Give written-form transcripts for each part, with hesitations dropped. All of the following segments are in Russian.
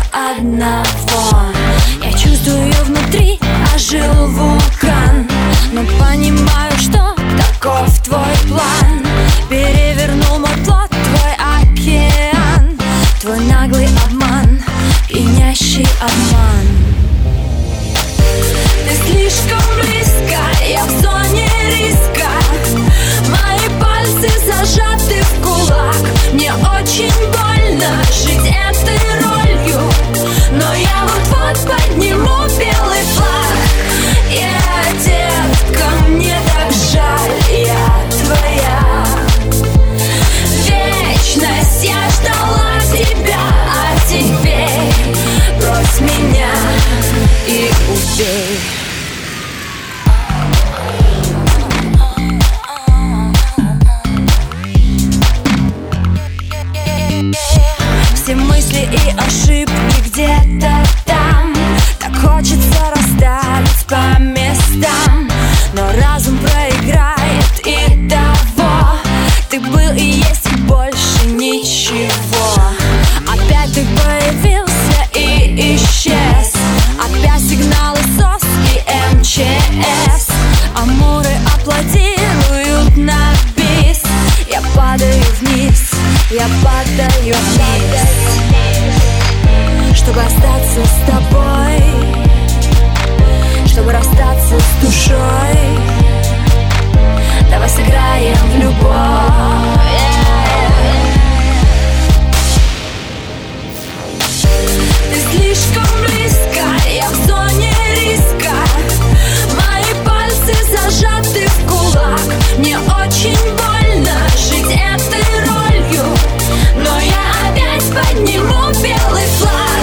одного. Я чувствую внутри ожил вулкан, но понимаю, что таков твой план. Перевернул мой плод, твой океан, твой наглый обман, пьянящий обман. Ты слишком близко, я в зоне риска. Мои пальцы зажаты в кулак. Мне очень больно жить этой ролью, но я вот-вот подниму белый флаг. Детка, мне так жаль, я твоя вечность. Я ждала тебя, а теперь брось меня и убей. Все мысли и ошибки где-то там. Так хочется расставить по местам, но разум проиграет и того. Ты был и есть, и больше ничего. Опять ты появился и исчез. Опять сигналы СОС и МЧС. Амуры аплодируют на бис. Я падаю вниз, я падаю вниз, чтобы остаться с тобой, чтобы расстаться с душой. Давай сыграем в любовь. Ты слишком близко, я в зоне риска. Мои пальцы зажаты в кулак. Мне очень больно жить этой ролью, но я опять подниму белый флаг.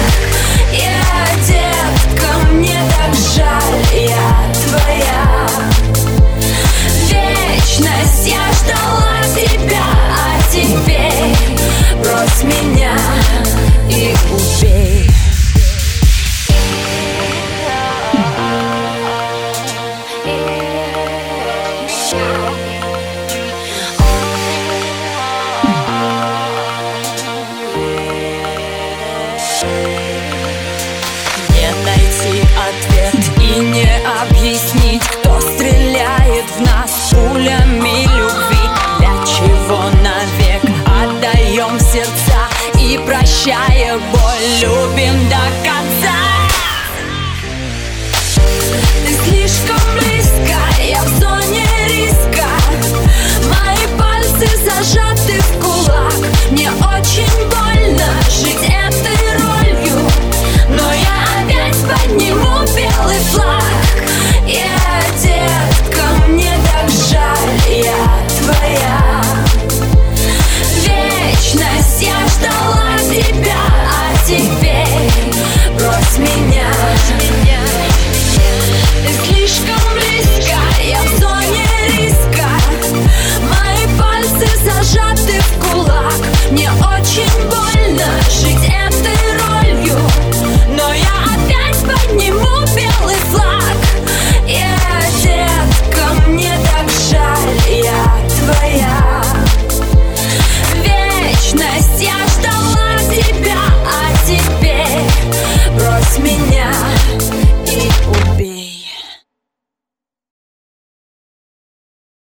Детка, мне так жаль, я твоя вечность. Я ждала тебя, а теперь брось меня и убей. Не найти ответ и не объяснить, кто стреляет в нас пулями любви. Для чего навек отдаем сердца и, прощая боль, любим до конца. Ты слишком близко, я в зоне риска. Мои пальцы зажаты в кулак. Мне очень больно